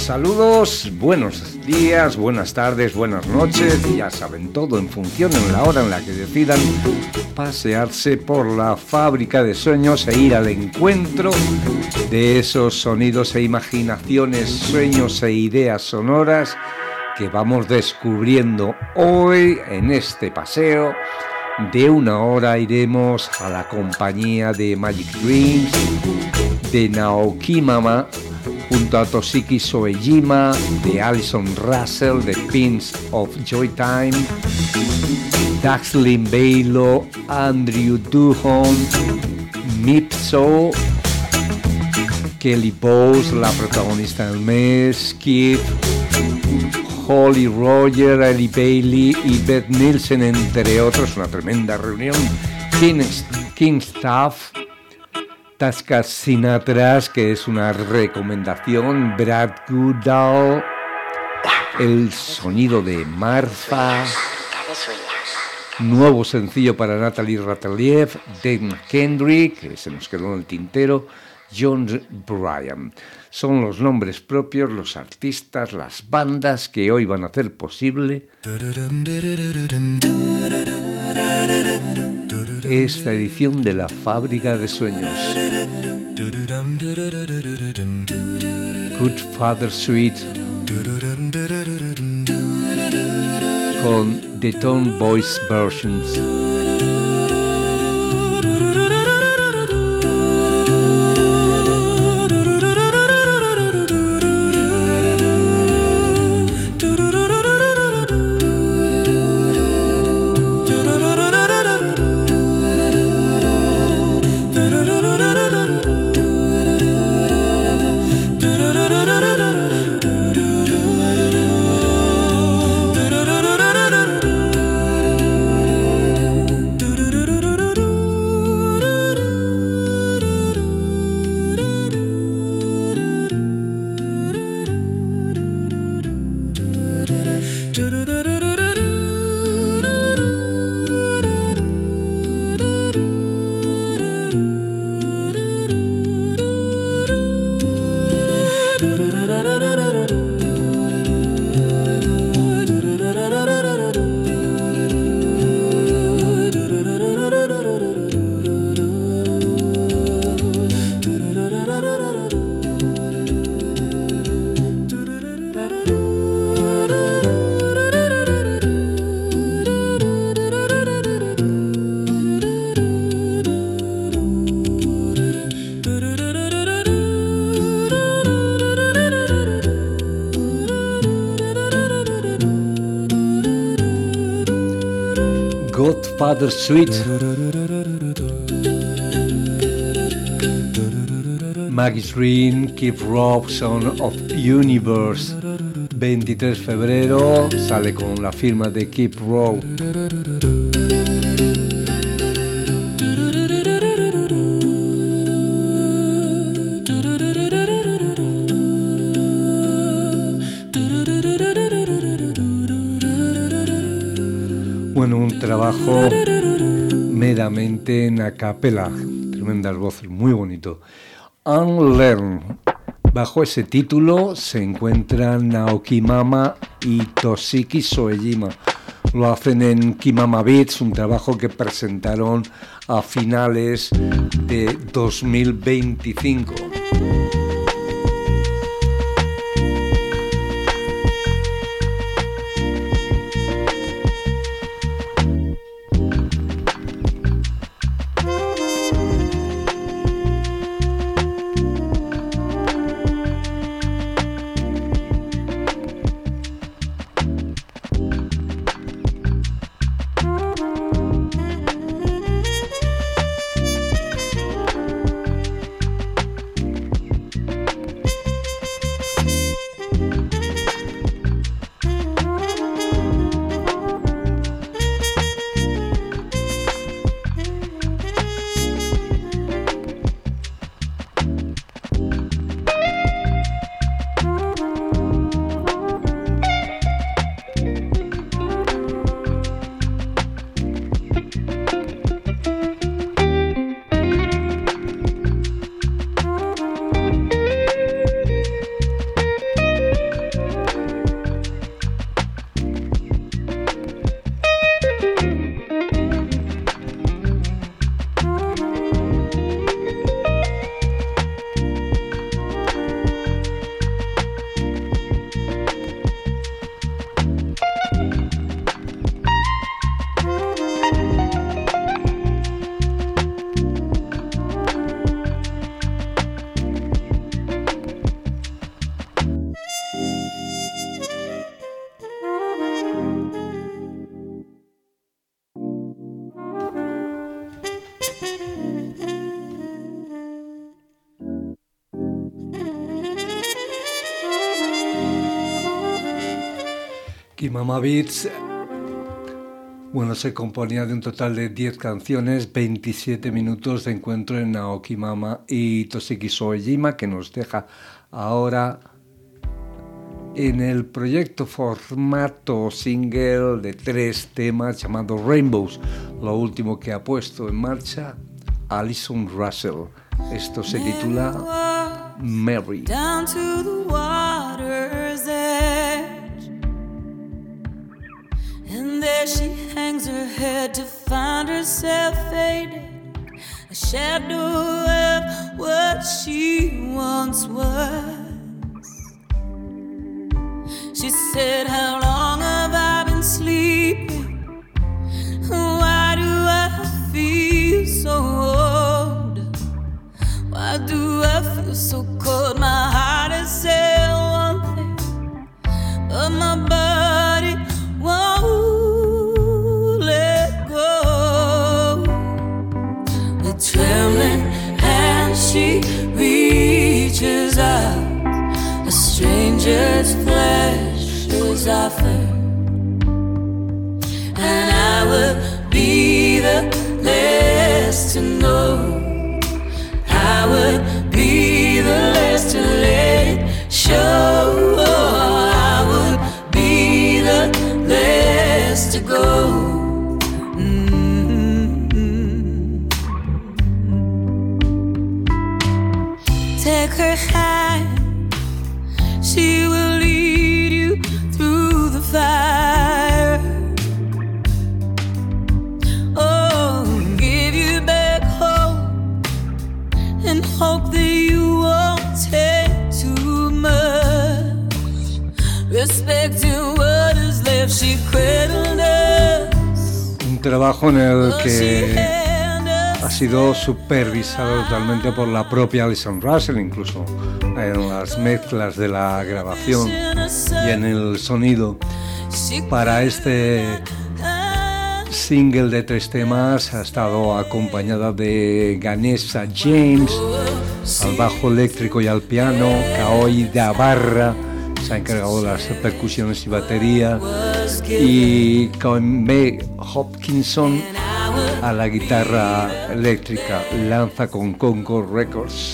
Saludos, buenos días, buenas tardes, buenas noches, ya saben todo en función en la hora en la que decidan pasearse por la fábrica de sueños e ir al encuentro de esos sonidos e imaginaciones, sueños e ideas sonoras que vamos descubriendo hoy en este paseo. De una hora iremos a la compañía de Magic Dreams, de Naoki Mama, junto a Toshiki Soejima, de Alison Russell, de Pins of Joytime, Daxlin Bailo, Andrew Duhon, Mipso, Kelly Bowes, la protagonista del mes, Keith, Holly Roger, Ellie Bailey y Beth Nielsen, entre otros. Una tremenda reunión. King Staff, Tasca Sinatras, que es una recomendación, Brad Goodall, el sonido de Marfa, nuevo sencillo para Natalie Rataliev, Dave McKendrick, que se nos quedó en el tintero, John Bryan. Son los nombres propios, los artistas, las bandas que hoy van a hacer posible esta edición de la Fábrica de Sueños. Good Father Suite con The Tone Voice Versions. Godfather Suite, Maggie Green, Keith Robson of Universe, 23 de febrero, sale con la firma de Keith Rowe. Bueno, un trabajo meramente en a cappella, tremendas voces, muy bonito. Unlearn. Bajo ese título se encuentran Naoki Mama y Toshiki Soejima. Lo hacen en Kimama Beats, un trabajo que presentaron a finales de 2025. Okimama Beats, bueno, se componía de un total de 10 canciones, 27 minutos de encuentro en Aokimama y Toshiki Soejima, que nos deja ahora en el proyecto formato single de 3 temas llamado Rainbows, lo último que ha puesto en marcha Alison Russell. Esto se titula Mary. Down to the water's edge, and there she hangs her head to find herself faded, a shadow of what she once was. She said, how long have I been sleeping? Why do I feel so old? Why do I feel so cold? My heart has said one thing, but my body won't let go. With trembling hands she reaches out, a stranger's flesh is offered, and I will be the last to know. I would be the last to let it show. I would be the last to go. Take her hand, she will lead you through the fire. Oh, give you back hope and hope that you won't take too much. Respecting what is left, she cradled us. Un trabajo en el que ha sido supervisado totalmente por la propia Alison Russell, incluso en las mezclas de la grabación y en el sonido. Para este single de 3 temas ha estado acompañada de Ganesha James al bajo eléctrico y al piano, Kaoi Dabarra se ha encargado de las percusiones y batería, y Kaime Hopkinson a la guitarra eléctrica, lanza con Concord Records.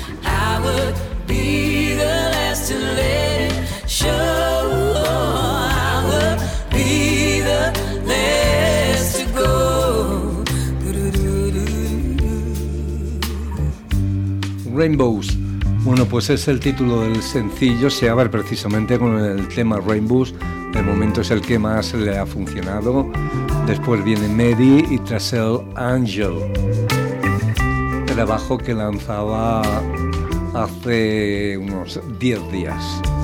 Rainbows, bueno, pues es el título del sencillo, se abre precisamente con el tema Rainbows. De momento es el que más le ha funcionado. Después viene Medi y tras él Angel, trabajo que lanzaba hace unos 10 días.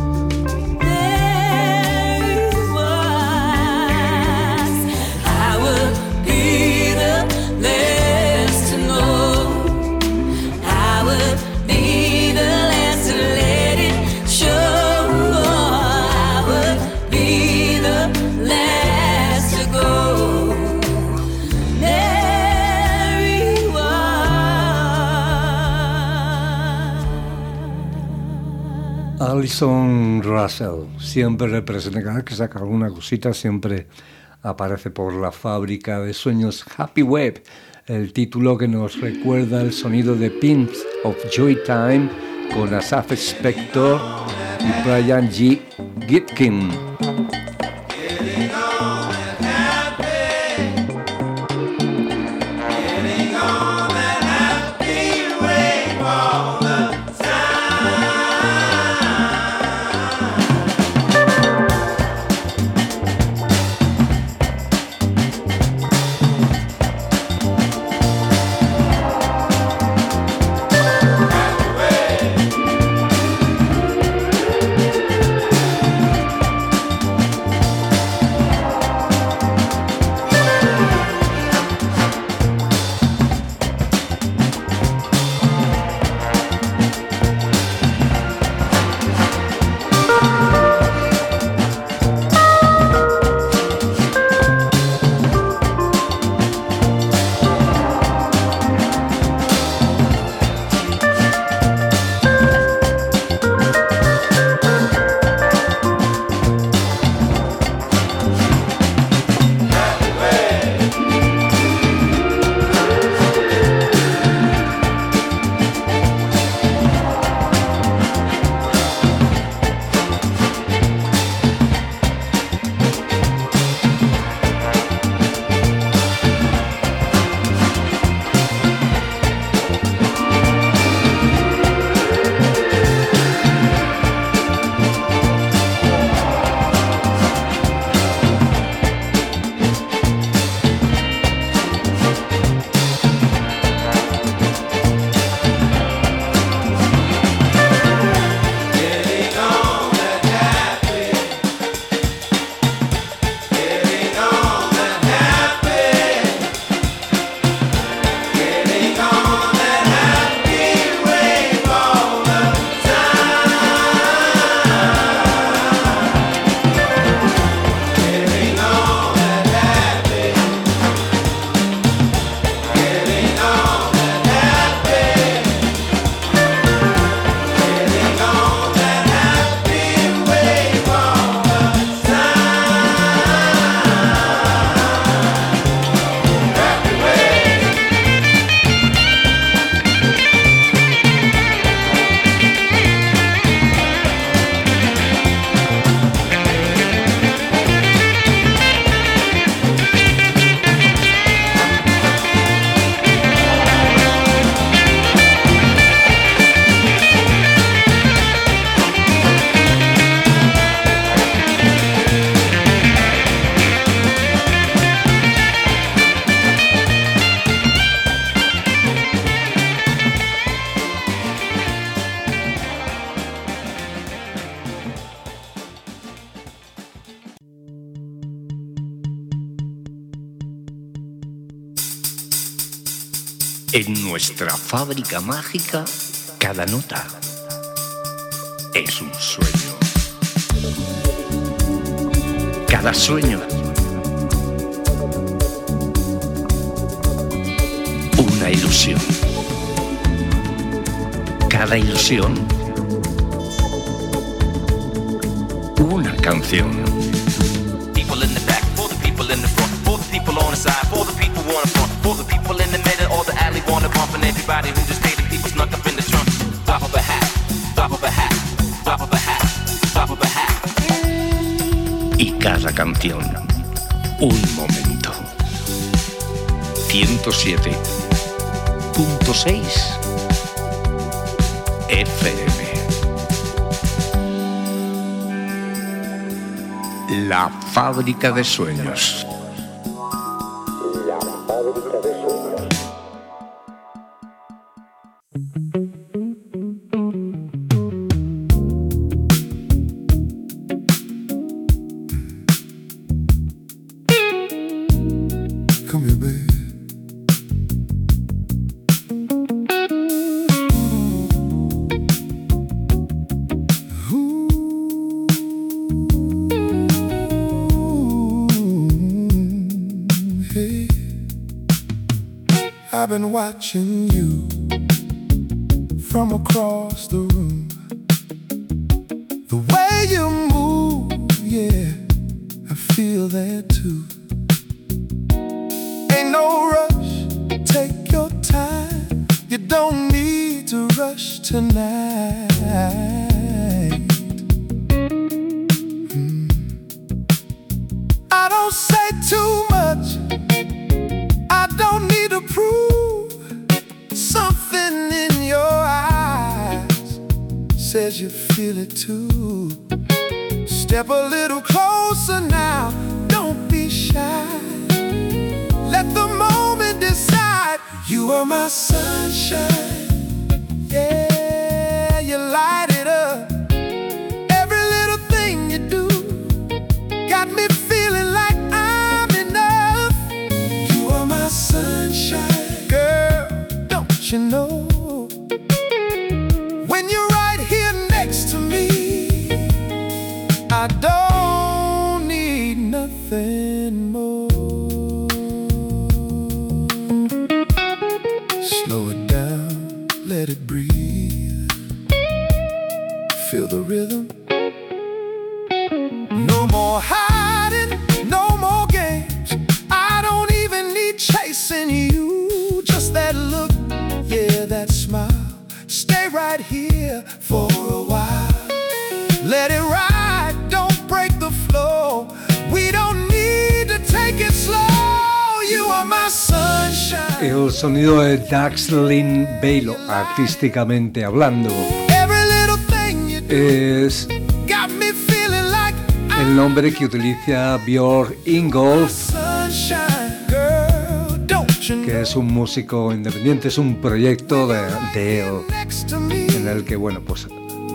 Alison Russell, siempre representa, cada vez que saca alguna cosita, siempre aparece por la fábrica de sueños Happy Web, el título que nos recuerda el sonido de Pimps of Joy Time con Asaf Spector y Brian G. Gitkin. En nuestra fábrica mágica, cada nota es un sueño. Cada sueño, una ilusión. Cada ilusión, una canción. People in the back, for the people in the front, for the people on the side, for the people wanna front, for the people in the middle or the alley wanna bump, and everybody who just paid the people snuck up in the trunk. Drop of a hat, drop of a hat, drop of a hat, drop of a hat. Y cada canción, un momento. 107.6 FM. La fábrica de sueños. La fábrica de sueños. Come here, babe. I've been watching you from across the room. The way you move, yeah, I feel that too. Ain't no rush, take your time. You don't need to rush tonight. I don't say too much, I don't need to prove. Something in your eyes says you feel it too. Step a little closer now, don't be shy. Let the moment decide. You are my sunshine, yeah, you light it up. Every little thing you do got me feeling like I'm enough. You are my sunshine, girl, don't you know? When you're right here next to me, I don't need nothing more. Slow it down, let it breathe. Feel the rhythm. No more hiding, no more games. I don't even need chasing you. Just that look, yeah, that smile. Stay right here for a while. Let it ride, don't break the flow. We don't need to take it slow. You are my sunshine. El sonido de Daxlin Bailo, artísticamente hablando, Every little thing you do es got me feeling like el nombre que utiliza Björn Ingolf, sunshine, girl, don't you que know? es un músico independiente, es un proyecto de él, Next to me, en el que, bueno, pues I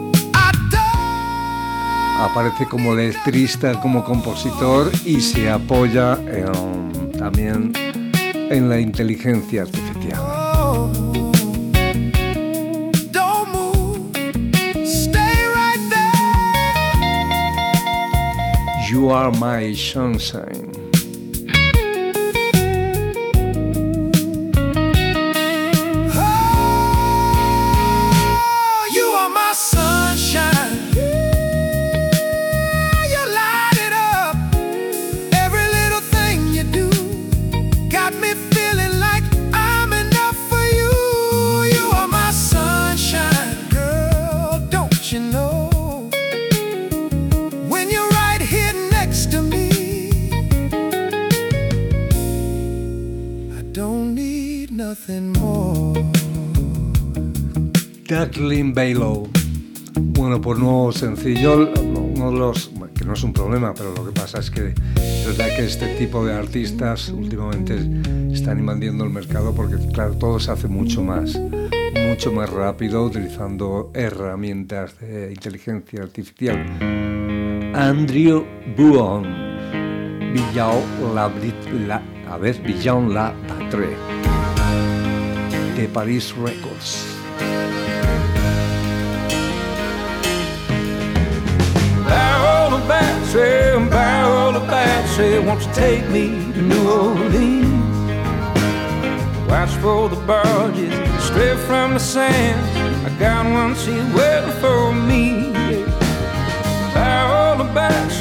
don't. aparece como letrista, como compositor y se apoya también en la inteligencia artificial. Don't move, stay right there. You are my sunshine. Oh, you are my sunshine. Yeah, you light it up. Every little thing you do got me feeling like I'm enough for you. You are my sunshine, girl, don't you know? When you're right here next to me, I don't need nothing more. Daxlin Bailo. Bueno, pues nuevo sencillo, uno de los, que no es un problema, pero lo que pasa es que es verdad que este tipo de artistas últimamente están invadiendo el mercado porque, claro, todo se hace mucho más rápido utilizando herramientas de inteligencia artificial. Andrew Buon, Beyond la Batterie. de Paris Records. Barrel of battery, won't you take me to New Orleans? Watch for the barges straight from the sands. I got one she's waiting for me. Barrel of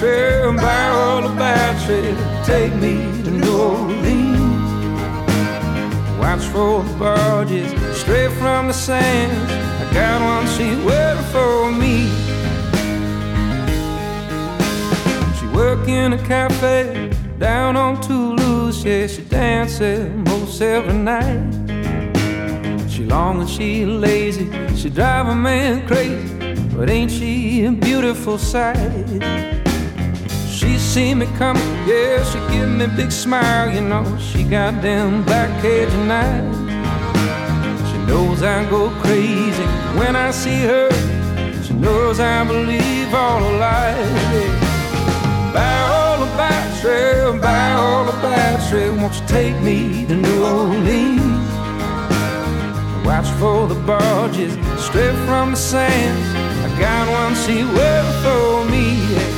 battery, take me to New Orleans. Watch for the barges straight from the sands. I got one she's waiting for me. She work in a cafe down on Toulouse. Yeah, she dances most every night. She long and she lazy, she drive a man crazy, but ain't she a beautiful sight? She see me coming, yeah, she give me a big smile, you know. She got them black Cajun eyes. She knows I go crazy when I see her. She knows I believe all her lies. Yeah. Barrel of battery, won't you take me to New Orleans? Watch for the barges straight from the sands. I got one, she waiting for me. Yeah.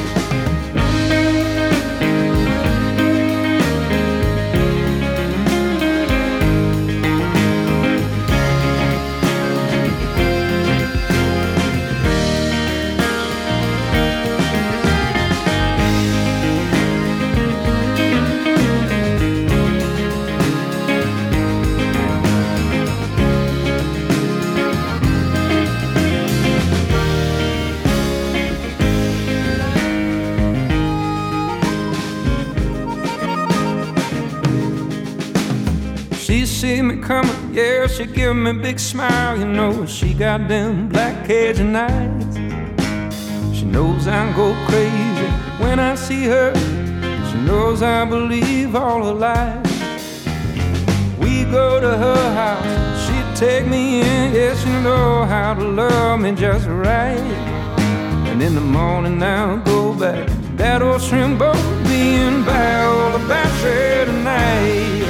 She see me coming, yeah, she give me a big smile, you know. She got them black Cajun eyes. She knows I go crazy when I see her. She knows I believe all her lies. We go to her house, she'd take me in. Yeah, she know how to love me just right. And in the morning I'll go back to that old shrimp boat, being Barrel of Battery tonight.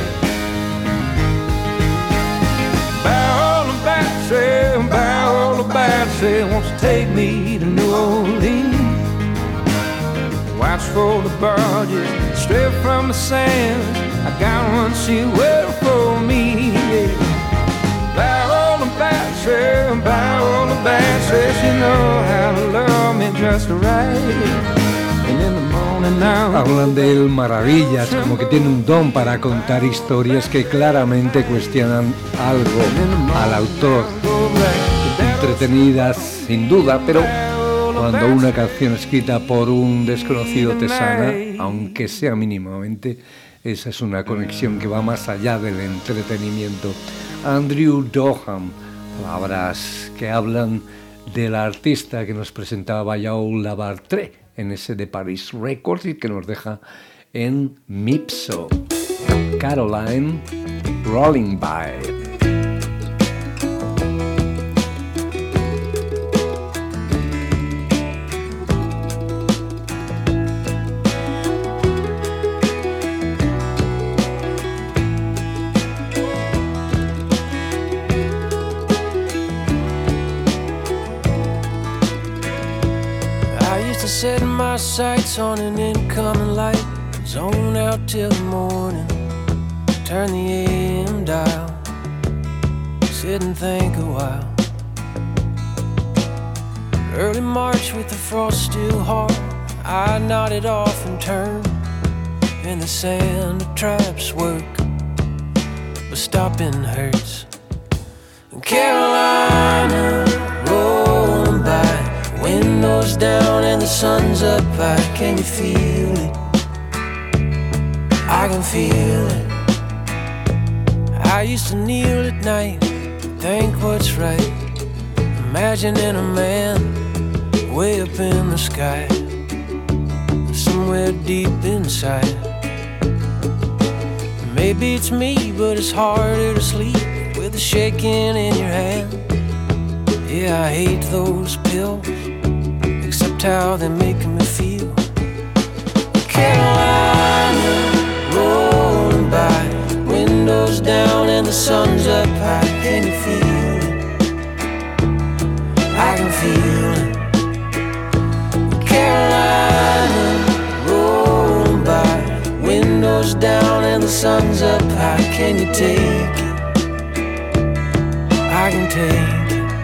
Barrel of battery, won't you take me to New Orleans? Watch for the barges straight from the sands. I got one, she waiting for me. Yeah. Barrel of battery, she know how to love me just right. Hablan de él maravillas, como que tiene un don para contar historias que claramente cuestionan algo al autor. Entretenidas, sin duda, pero cuando una canción escrita por un desconocido te sana, aunque sea mínimamente, esa es una conexión que va más allá del entretenimiento. Andrew Doham, palabras que hablan del artista que nos presentaba Yaoul Labartré en ese de Paris Records y que nos deja en Mipso, Caroline Rolling By. Setting my sights on an incoming light, zone out till the morning, turn the AM dial, sit and think a while. Early March with the frost still hard, I nodded off and turned, in the sand of traps work, but stopping hurts. And Carolina rolling by, windows down and the sun's up high. Can you feel it? I can feel it. I used to kneel at night, think what's right, imagining a man way up in the sky, somewhere deep inside. Maybe it's me, but it's harder to sleep with the shaking in your hand. Yeah, I hate those pills, except how they're making me feel. Carolina rolling by, windows down and and the sun's up high. Can you feel it? I can feel it. Carolina, rolling by, windows down and the sun's up high. Can you take it? I can take it.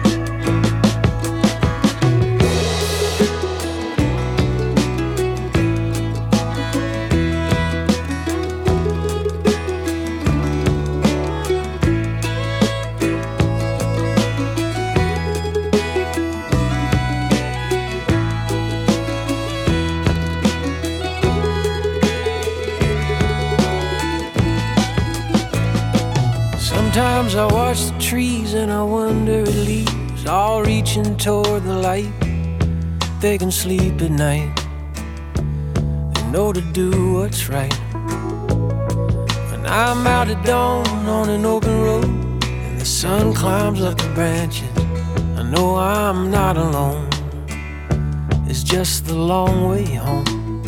Sometimes I watch the trees and I wonder at leaves all reaching toward the light. They can sleep at night. They know to do what's right. When I'm out at dawn on an open road and the sun climbs up the branches, I know I'm not alone. It's just the long way home.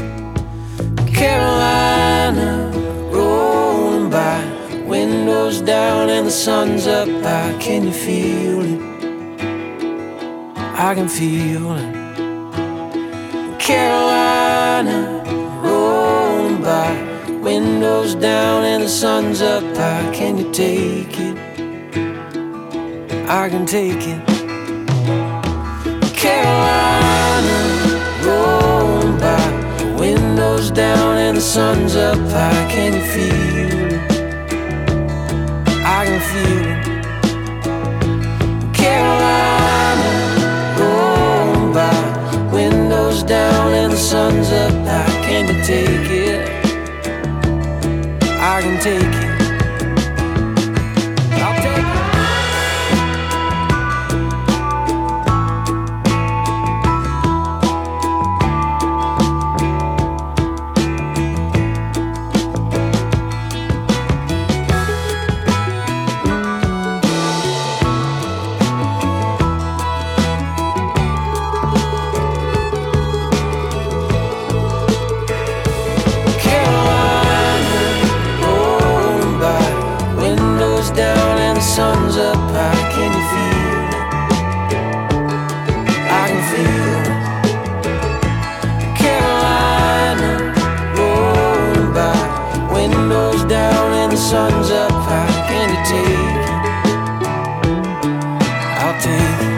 Carolina, rolling by, windows down and the sun's up high. Can you feel it? I can feel it. Carolina, rolling by, windows down and the sun's up high. Can you take it? I can take it. Carolina, rolling by, windows down and the sun's up high. Can you feel it? I can feel it. Carolina, rolling by, windows down and the sun's up high. Can you take it? I can take it. I'll take it. Sun's up high, can you feel it? I can feel it. Carolina, rolling by, windows down and the sun's up high. Can you take it? I'll take it.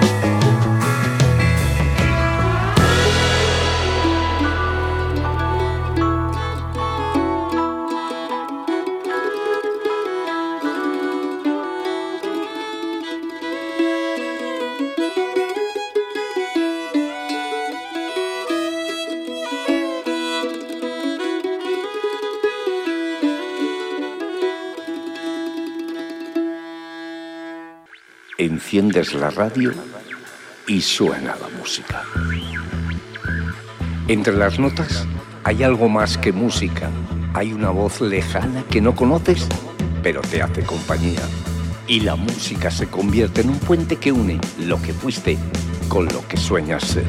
Enciendes la radio y suena la música. Entre las notas hay algo más que música. Hay una voz lejana que no conoces, pero te hace compañía. Y la música se convierte en un puente que une lo que fuiste con lo que sueñas ser.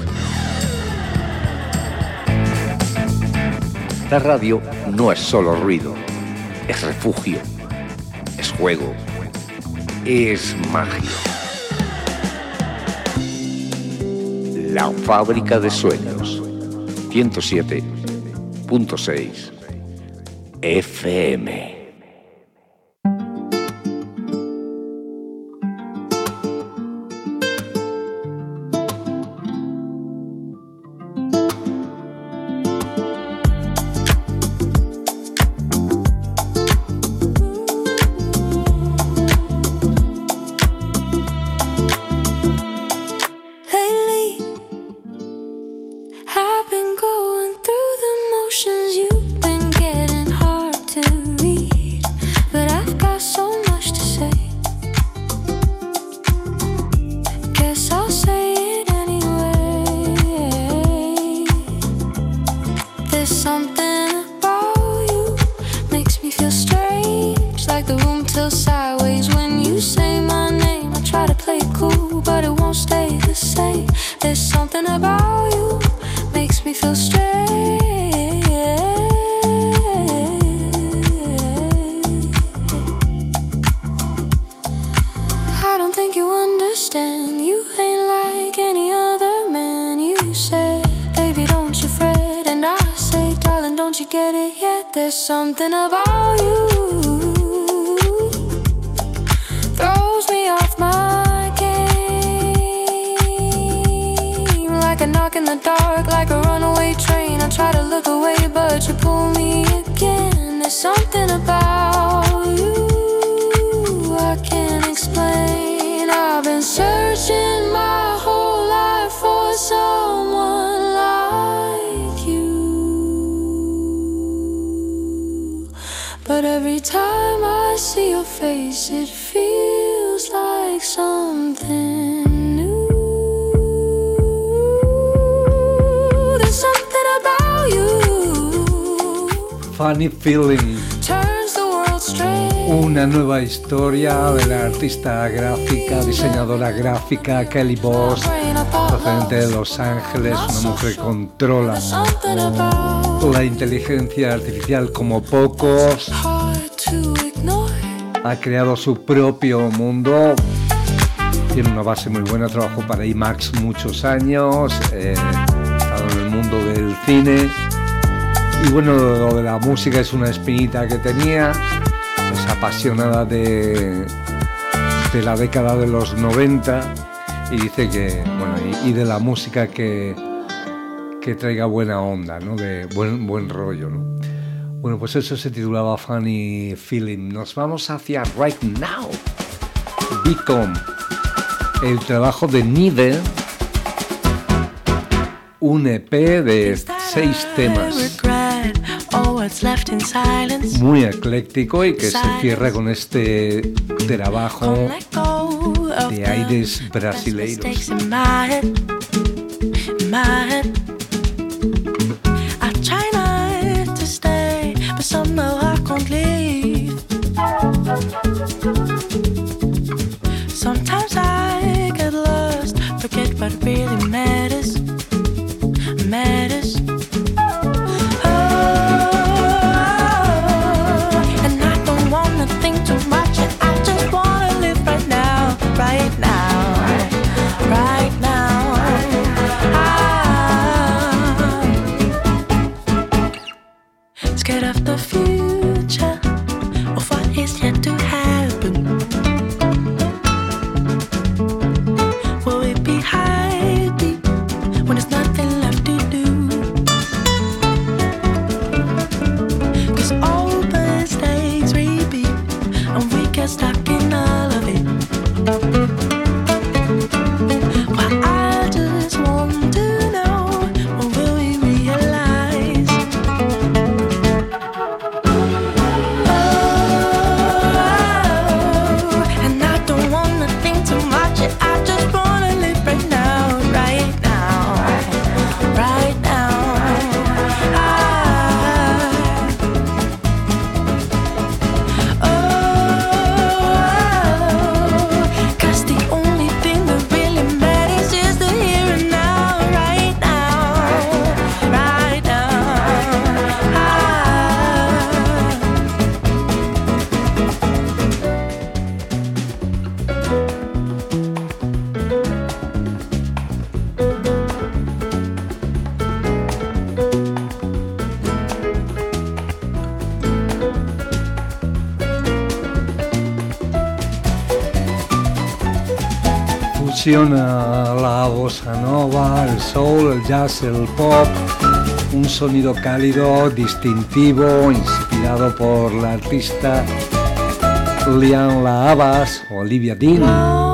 La radio no es solo ruido, es refugio, es juego, es magia. La Fábrica de Sueños, 107.6 FM. understand. You ain't like any other man. You said, baby, don't you fret. And I say, darling, don't you get it yet? There's something about you throws me off my game. Like a knock in the dark, like a runaway train. I try to look away, but you pull me again. There's something about you I can't explain. I've been searching my whole life for someone like you, but every time I see your face, it feels like something new. There's something about you. Funny Feeling. Turns the world straight. Una nueva historia de la artista gráfica, diseñadora gráfica Kelly Boss, procedente de Los Ángeles, una mujer que controla la inteligencia artificial como pocos. Ha creado su propio mundo, tiene una base muy buena, trabajó para IMAX muchos años, ha estado en el mundo del cine y bueno, lo de la música es una espinita que tenía. Es apasionada de la década de los 90 y dice que, bueno, y de la música que traiga buena onda, ¿no? De buen rollo, ¿no? Bueno, pues eso se titulaba Funny Feeling. Nos vamos hacia Right Now. Become, el trabajo de Nive, un EP de 6 temas. Muy ecléctico y que se cierra con este trabajo de aires brasileiros. Sometimes I get lost, forget what really matters. La bossa nova, el soul, el jazz, el pop, un sonido cálido, distintivo, inspirado por la artista Lianne La Havas, Olivia Dean.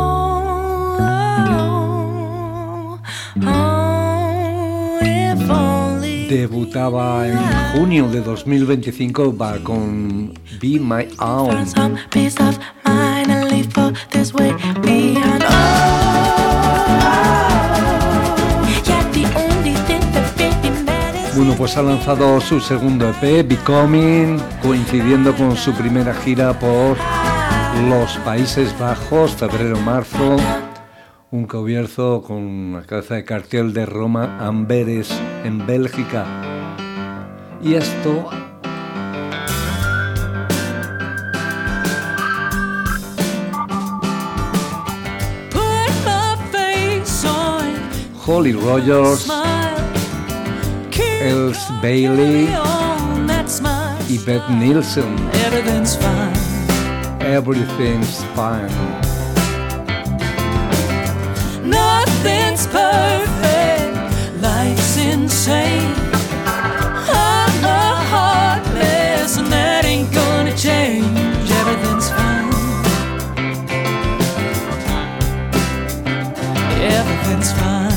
Debutaba en junio de 2025 con Be My Own. Bueno, pues ha lanzado su segundo EP, Becoming, coincidiendo con su primera gira por los Países Bajos, febrero-marzo. Un concierto con la cabeza de cartel de Roma, Amberes, en Bélgica. Y esto... Put Holly Rogers, Els Bailey y Beth Nielsen. Everything's fine. Everything's fine. Nothing's perfect. Life's insane. I'm a hot mess, and that ain't gonna change. Everything's fine. Everything's fine.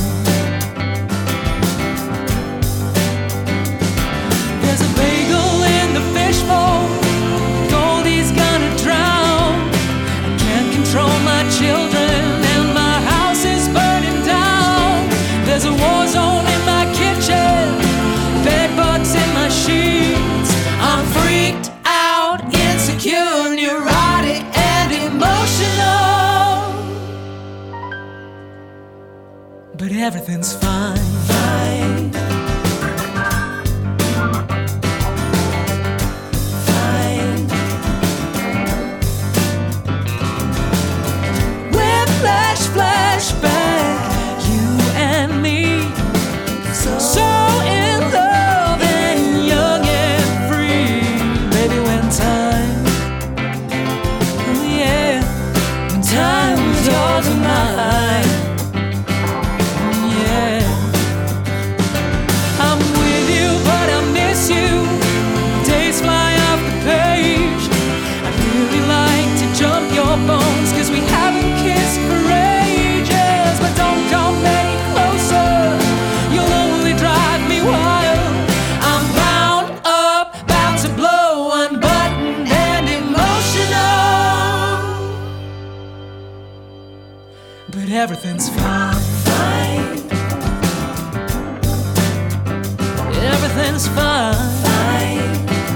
There's a bagel in the fishbowl. Goldie's gonna drown. I can't control my children, and my house is burning down. There's a war zone in my kitchen. Bed bugs in my sheets. I'm freaked out, insecure, neurotic, and emotional. But everything's fine. Fine. Fine. Whiplash, flashback, you and me. So in love and young and free. Baby, when time, oh yeah, when time was yours and mine. Yeah, I'm with you, but I miss you. Days fly off the page. I'd really like to jump your bones, 'cause we haven't kissed for ages. But don't come any closer, you'll only drive me wild. I'm bound up, bound to blow, unbuttoned and emotional. But everything's fine. Fine. Everything's fine. Fine.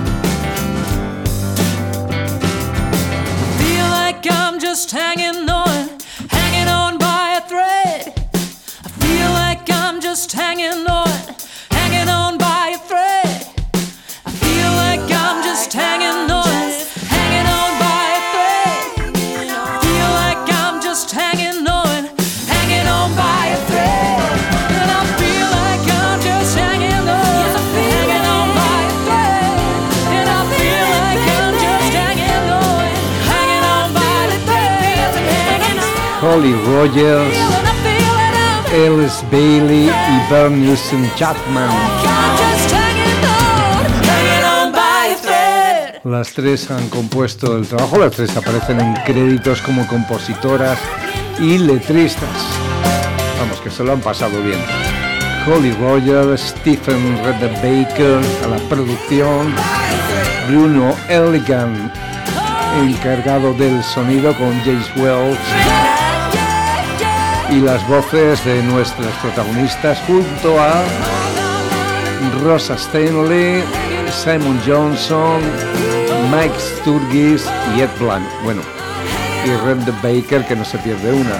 I feel like I'm just hanging on by a thread. I feel like I'm just hanging on by a thread. I feel like I'm just hanging on by a thread. I feel like I'm just hanging on by a thread. And I feel like I'm just hanging on by a thread. And I feel like I'm just hanging on by a thread. Holly Rogers, Els Bailey y Bernice Chapman. Las tres han compuesto el trabajo, las tres aparecen en créditos como compositoras y letristas. Vamos, que se lo han pasado bien. Holly Rogers, Stephen Red Baker a la producción, Bruno Elegant encargado del sonido con James Wells y las voces de nuestras protagonistas junto a Rosa Stanley, Simon Johnson, Mike Sturgis y Ed Blunt. Bueno, y Red Baker, que no se pierde una.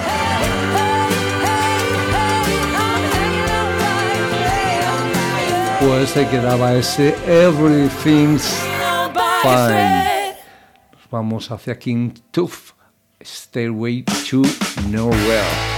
Pues se quedaba ese Everything's Fine. Nos vamos hacia King Tooth, Stairway to Nowhere.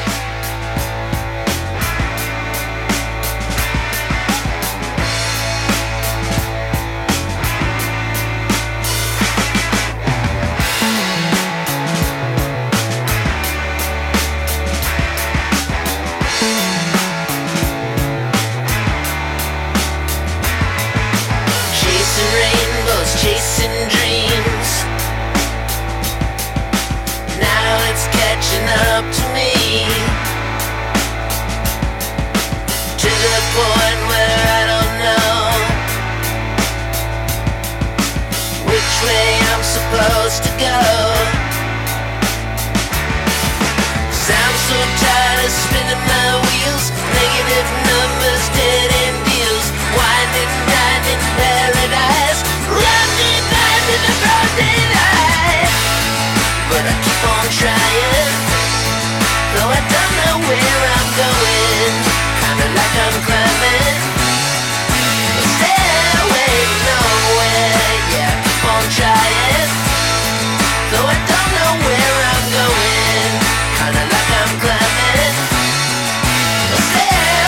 Kinda like I'm climbing a stairway.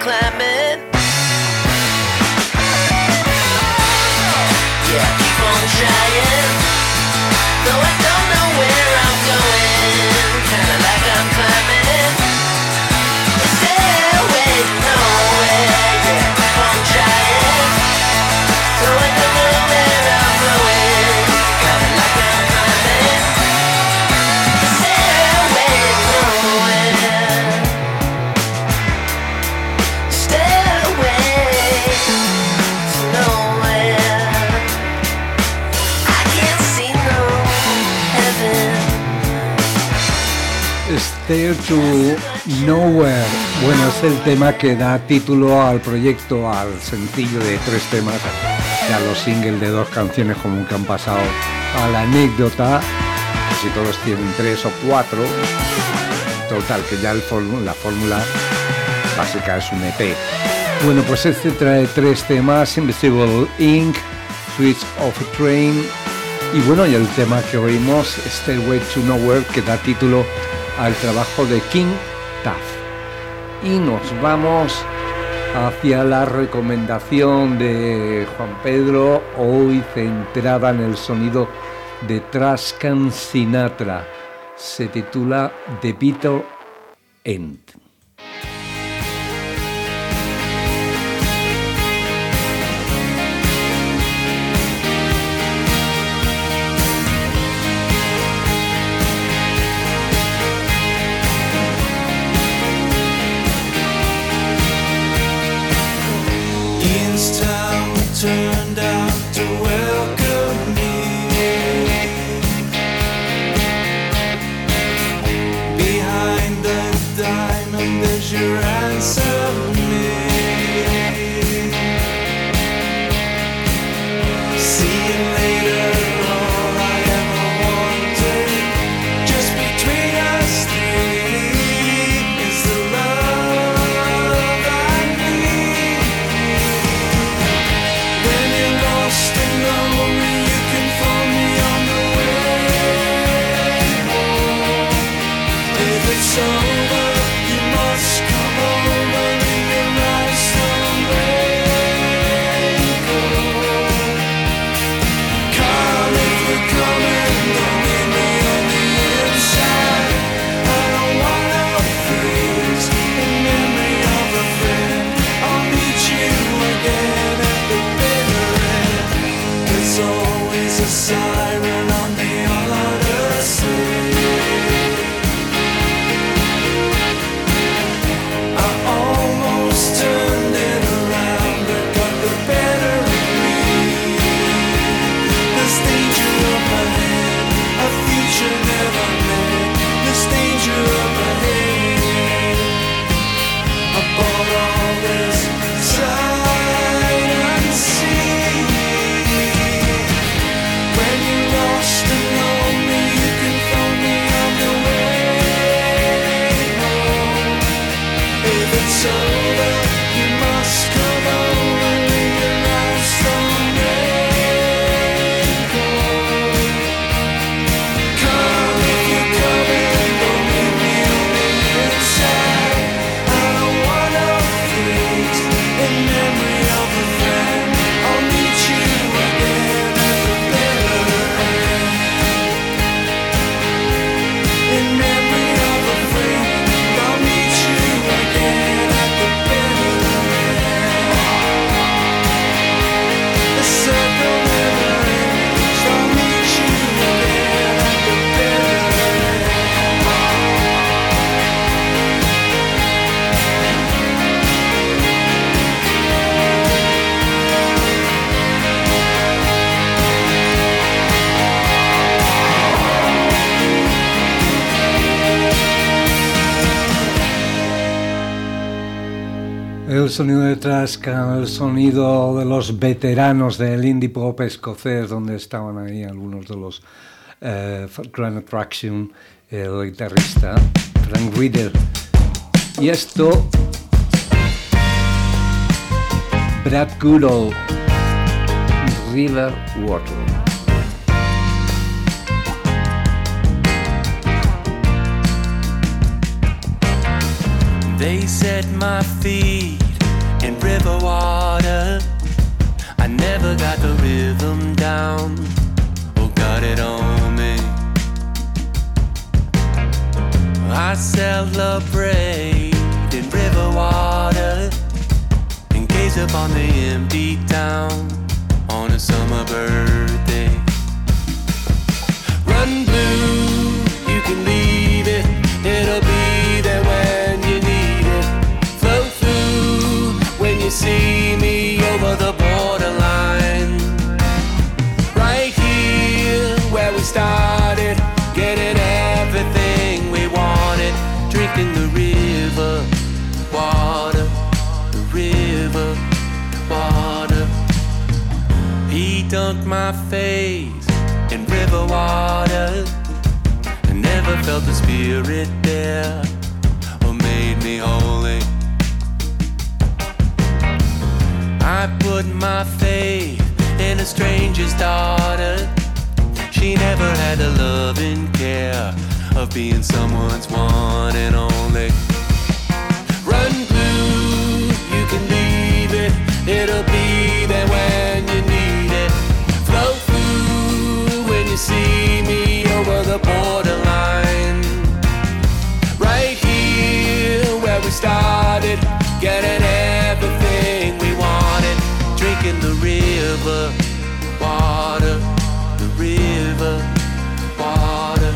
climbing. Yeah, keep on trying. Though I don't know where I'm going, kinda like I'm climbing. Stairway to nowhere. Yeah, keep on trying. Though I don't know where I'm going, kinda like I'm climbing. Stairway to nowhere. Stairway to nowhere. I can't see no heaven. Stair to Nowhere. Bueno, es el tema que da título al proyecto, al sencillo de 3 temas, y a los singles de 2 canciones como que han pasado a la anécdota. Casi todos tienen 3 o 4. Total, que ya la fórmula básica es un EP. Bueno, pues este trae 3 temas: Invisible Ink, Switch of a Train y bueno, y el tema que oímos, Stairway to Nowhere, que da título al trabajo de King Tuff. Y nos vamos hacia la recomendación de Juan Pedro, hoy centrada en el sonido de Trascan Sinatra. Se titula The Bitter End. Ian's town turned out to welcome me. Behind the diamond there's your answer me. See you later, all I ever wanted, just between us three, is the love I need. When you're lost and lonely, you can phone me on the way home. If it's over, you must come over in your rhinestone raincoat. Come if you're coming, don't leave me on the inside. I don't wanna freeze in memory of a friend. I'll meet you again at the bitter end. There's always a siren on the Odyssey. I almost turned it around, but got the better of me. There's danger up ahead, a future never met. There's danger up ahead. I bought all this sight unseen. When you're lost and lonely, you can phone me on the way home. If it's over, you must come over in your rhinestone raincoat. Come if you're coming, don't leave me on the inside. I don't wanna freeze in memory of a friend. I'll meet you again at the bitter end. In memory of a friend, I'll meet you again at the bitter end. The circle never ends. I'll meet you again at the bitter end. El sonido de Trascan, el sonido de los veteranos del indie pop escocés, donde estaban ahí algunos de los Grand Attraction, el guitarrista Frank Reader. Y esto, Brad Goodall, River Water. They set my feet in river water. I never got the rhythm down, or got it on me. I celebrate in river water and gaze upon the empty town on a summer birthday. Run blue, you can leave it, it'll be there when you need it. Flow through when you see me over the borderline. Right here where we started, getting everything we wanted, drinking the river water, the river water. He dunked my face in river water. I never felt the spirit there, or made me holy. I put my faith in a stranger's daughter. She never had the love and care of being someone's one and only. Run blue, you can leave it, it'll be there when you need it. Flow through when you see me over the borderline. Right here where we started, getting everything we wanted, drinking the river water, the river water.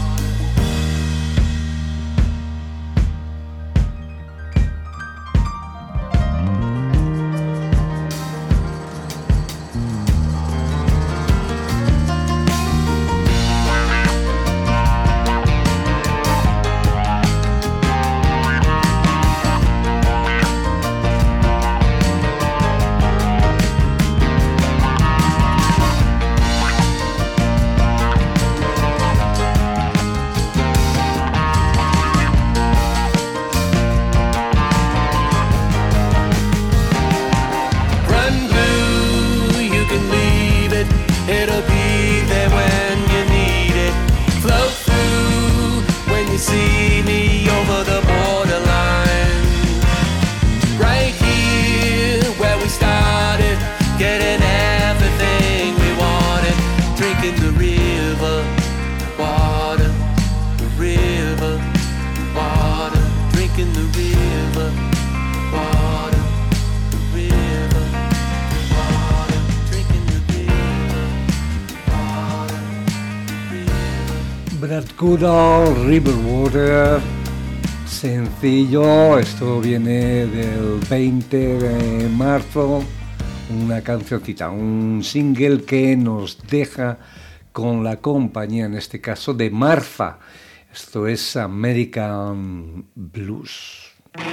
Goodall River Water, sencillo, esto viene del 20 de marzo, una cancioncita, un single que nos deja con la compañía, en este caso de Marfa. Esto es American Blues.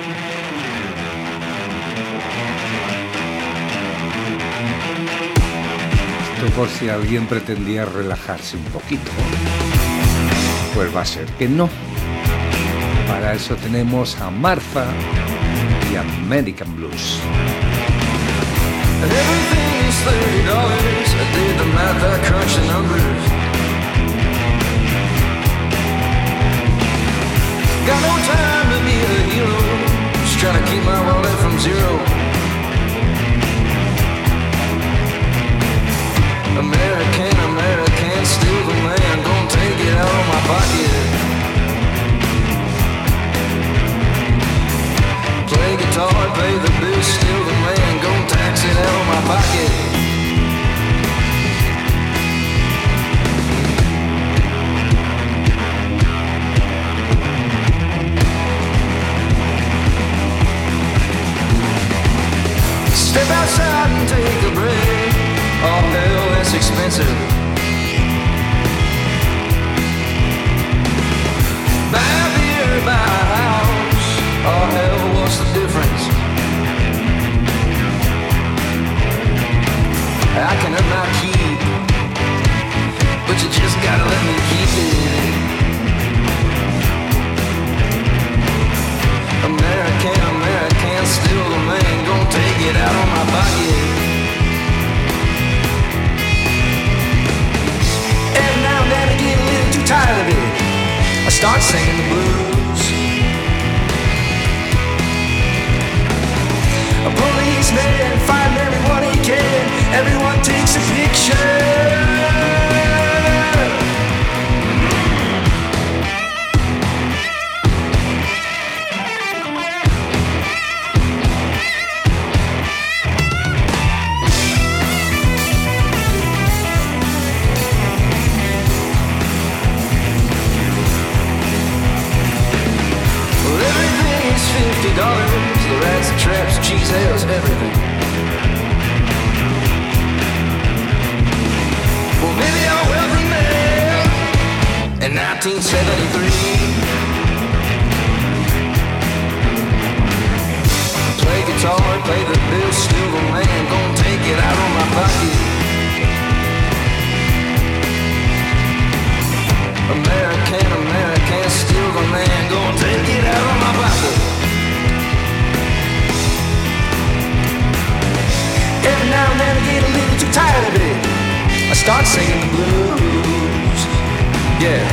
Esto por si alguien pretendía relajarse un poquito. Pues va a ser que no. Para eso tenemos a Marfa y American Blues. Everything is $30. I did the math, I crunched the numbers. Got no time to be a hero, just trying to keep my wallet from zero. American, still the man, gonna take it out of my pocket. Play guitar, pay the bills, still the man, gonna tax it out of my pocket. Step outside and take a break. Oh hell, that's expensive. Buy a beer, buy a house. Oh hell, what's the difference? I can earn my keep, but you just gotta let me keep it. American, still the man, gonna take it out of my pocket. And now that I get a little too tired of it, I start singing the blues. I $50, the rats, the traps, cheese, ales, everything. Well, maybe I'm a wealthy man in 1973. Play guitar, pay the bills, still the man, gonna take it out of my pocket. American, still the man, gonna take it out of my pocket. Every now and then I get a little too tired of it. I start singing the blues, yeah.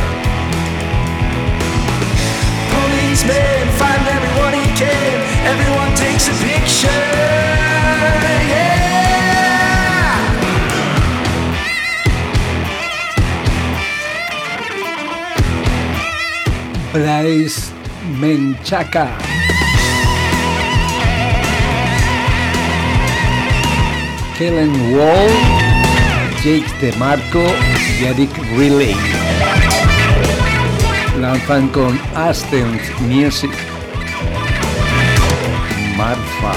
Policeman, find everyone he can. Everyone takes a picture, yeah. Blaise Menchaca. Kellen Wall, Jake DeMarco y Eric Riley. Lanzan con Ascent Music Marfa.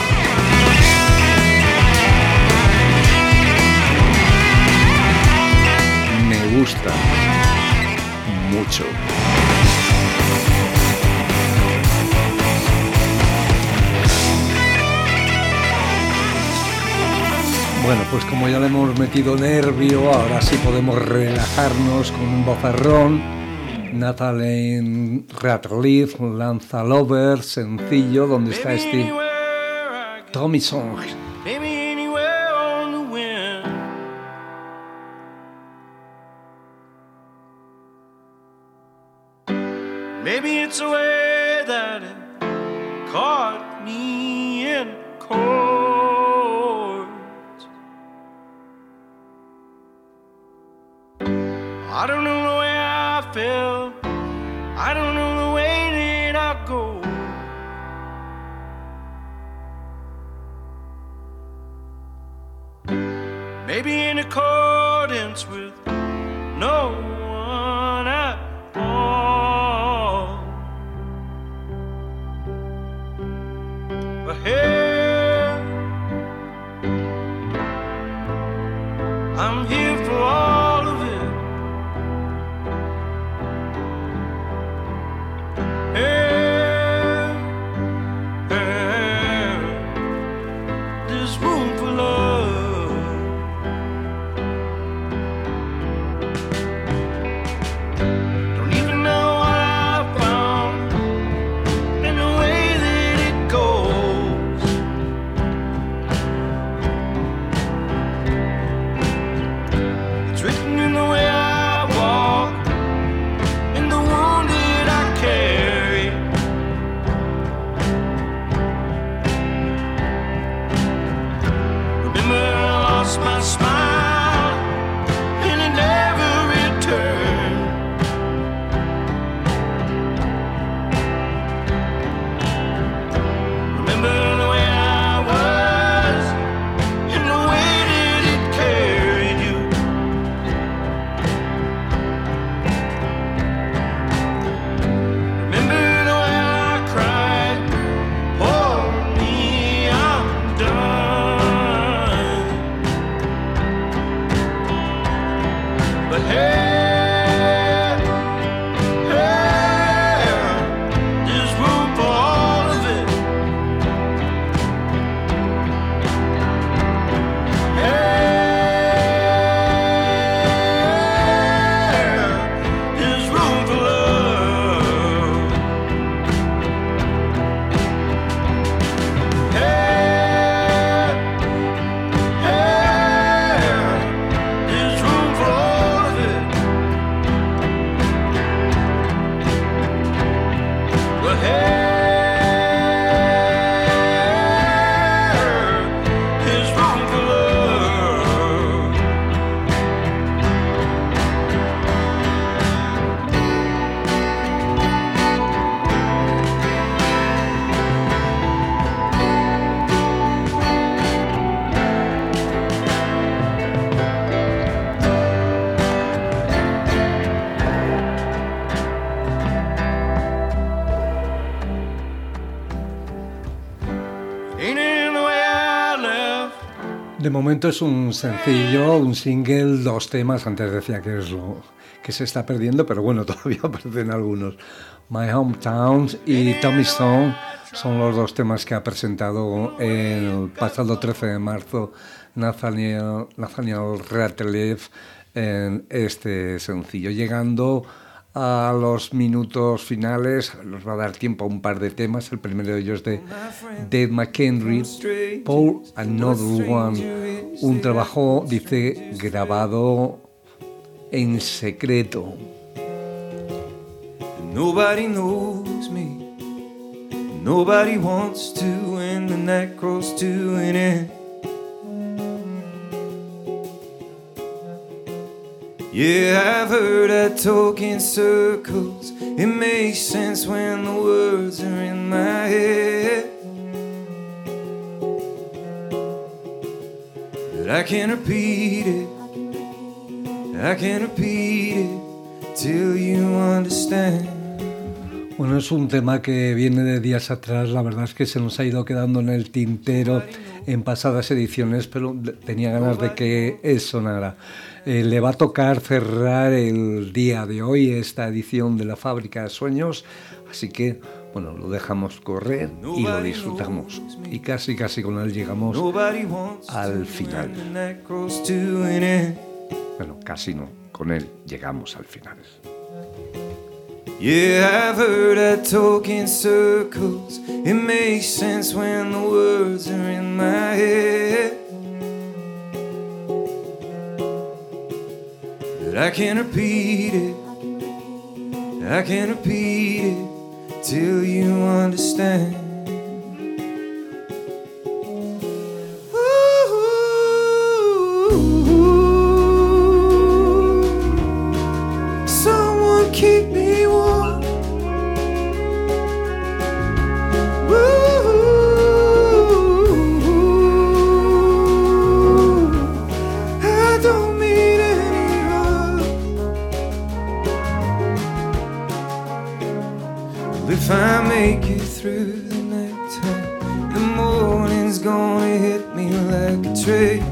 Me gusta mucho. Bueno, pues como ya le hemos metido nervio, ahora sí podemos relajarnos con un bozarrón. Nathan Ratliff lanza Lover, sencillo, donde está este Tommy Song. Maybe it's a way that it caught me in chords. I don't know the way I felt, I don't know the way that I go. Maybe in accordance with no one at all. But here, I'm here for all of it. Here, there's room for love. Don't even know what I found in the way that it goes. It's written in the way I walk, in the wounded I carry. Remember I lost my smile and it never returned. Remember the way I was and the way that it carried you. Remember the way I cried, oh me, I'm done. Ain't it the way I love? De momento es un sencillo, un single, 2 temas. Antes decía que es lo que se está perdiendo, pero bueno, todavía aparecen algunos. My Hometown y Tommy Stone son los 2 temas que ha presentado el pasado 13 de marzo Nathaniel Rateliff en este sencillo. Llegando a los minutos finales, nos va a dar tiempo a un par de temas. El primero de ellos de Dave McHenry, Pour Another One, un trabajo, dice, grabado en secreto. Nobody knows me, nobody wants to, and the night grows to an end. Yeah, I've heard that talk in circles. It makes sense when the words are in my head. But I can't repeat it, I can't repeat it till you understand. Bueno, es un tema que viene de días atrás. La verdad es que se nos ha ido quedando en el tintero en pasadas ediciones, pero tenía ganas de que sonara. Le va a tocar cerrar el día de hoy esta edición de la Fábrica de Sueños, así que, bueno, lo dejamos correr y lo disfrutamos. Y casi con él llegamos al final. Bueno, casi no, con él llegamos al final. Yeah, I've heard that talk in circles. It makes sense when the words are in my head. But I can't repeat it, I can't repeat it till you understand. Someone keep me warm. I don't mean any harm. Well, if I make it through the nighttime, the morning's gonna hit me like a train.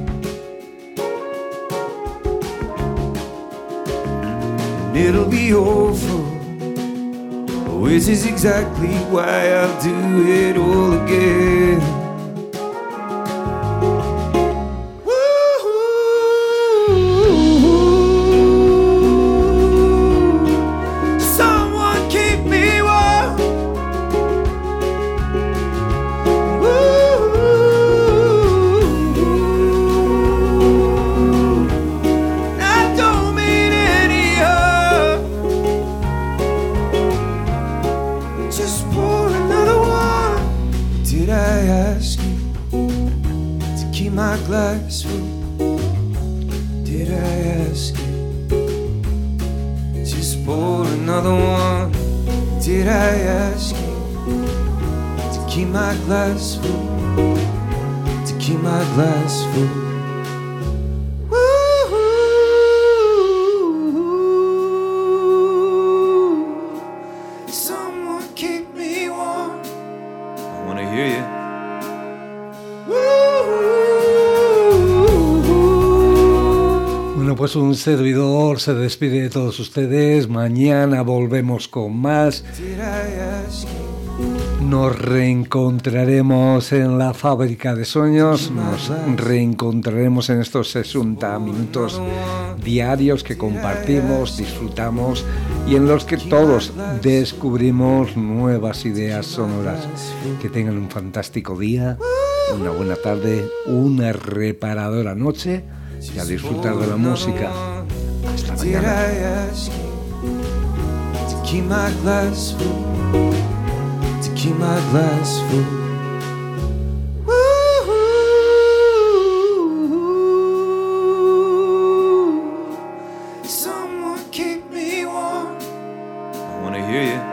And it'll be awful, which is exactly why I'll do it all again. Someone keep me warm. I don't mean any harm. Just pour another one. Did I ask you to keep my glass full? Did I ask you? Just pour another one. Did I ask you to keep my glass full? To keep my glass full. Someone keep me warm. I wanna hear you. Bueno, pues un servidor se despide de todos ustedes. Mañana volvemos con más. Did I ask you? Nos reencontraremos en la Fábrica de Sueños. Nos reencontraremos en estos 60 minutos diarios que compartimos, disfrutamos y en los que todos descubrimos nuevas ideas sonoras. Que tengan un fantástico día, una buena tarde, una reparadora noche y a disfrutar de la música. Hasta Did mañana. I ask you to keep my glass full? To keep my glass full. Someone keep me warm. I wanna hear you.